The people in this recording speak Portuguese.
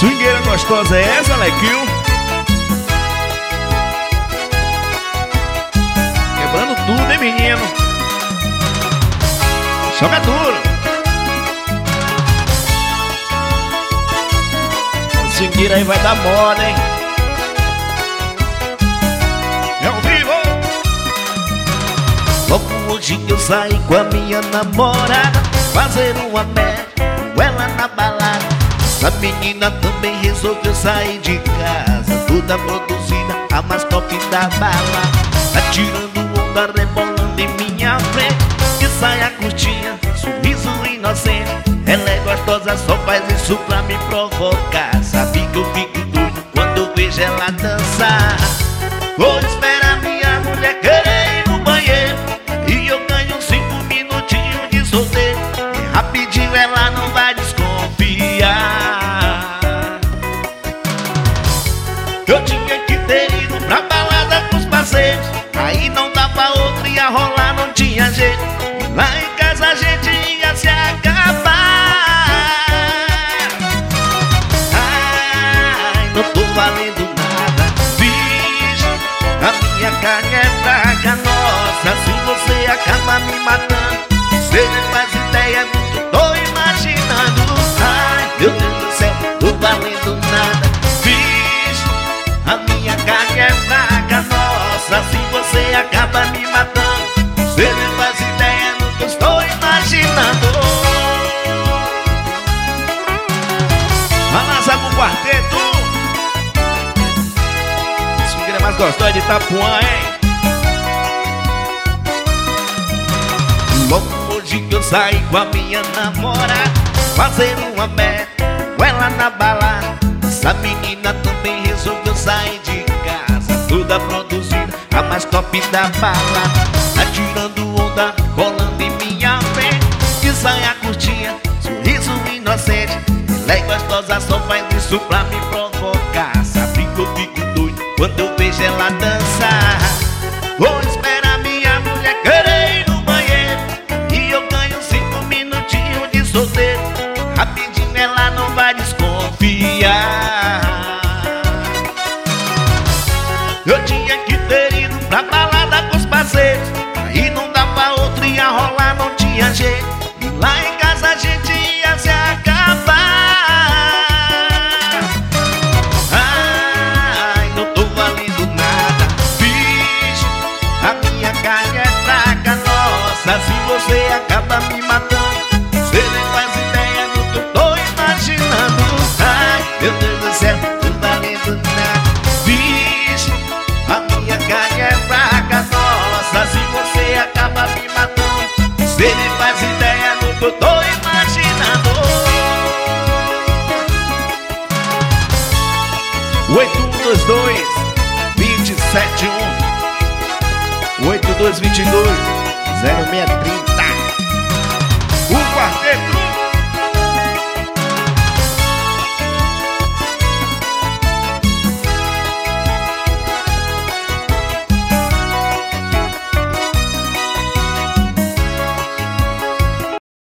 Swingueira gostosa é essa, Lequinho? Quebrando tudo, hein, menino? Joga duro. A swingueira aí vai dar moda, hein? É ao vivo. Logo hoje eu saí com a minha namorada, fazer uma meta com ela na balada. Essa menina também resolveu sair de casa, toda produzida, a mais top da balada. Tá tirando onda, rebolando em minha frente, que saia curtinha, sorriso inocente. Ela é gostosa, só faz isso pra me provocar. Sabe que eu fico doido quando eu vejo ela dançar. Vou esperar minha mulher querer ir no banheiro, e eu ganho 5 minutinhos de solteiro. E rapidinho ela não vai desconfiar. Eu tinha que ter ido pra balada com os parceiros, aí não dava outra, ia rolar, não tinha jeito. Lá em casa a gente ia se acabar. Ai, não tô valendo nada, bicho, a minha carne é fraca. Nossa, se você acaba me matando, você nem faz ideia do que eu tô imaginando. Ai, meu Deus do céu, tô valendo nada, bicho, a minha carne é fraca. Nossa, se você acaba me matando, você nem faz ideia do que eu estou imaginando. Balança com o quarteto. Swingueira mais gostosa de Itapuã, hein? Logo hoje que eu saí com a minha namorada, fazer uma meta com ela na balada. Essa menina também resolveu sair de casa, toda produzida, a mais top da balada. Tá tirando onda, colando em minha frente, que saia curtinha, sorriso inocente. Ela é gostosa, só faz isso pra me provocar. Sabe que eu fico doido quando eu vejo ela dançar. Vou esperar minha mulher querer ir no banheiro, e eu ganho 5 minutinhos de solteiro. Rapidinho ela não vai desconfiar. Eu tinha que ter ido pra balada com os parceiros, aí não dava outro, ia rolar, não tinha jeito. E lá em casa a gente ia se acabar. Ai, não tô valendo nada, bicho, a minha carne é fraca. Nossa, se você acaba me matando, você nem faz ideia do que eu tô imaginando. Ai, meu Deus do céu, não tô valendo nada, bicho, a minha carne é fraca. Nossa, se você acaba me matando, você nem faz ideia do que eu tô imaginando. 8122 271 8222 0630. O quarteto.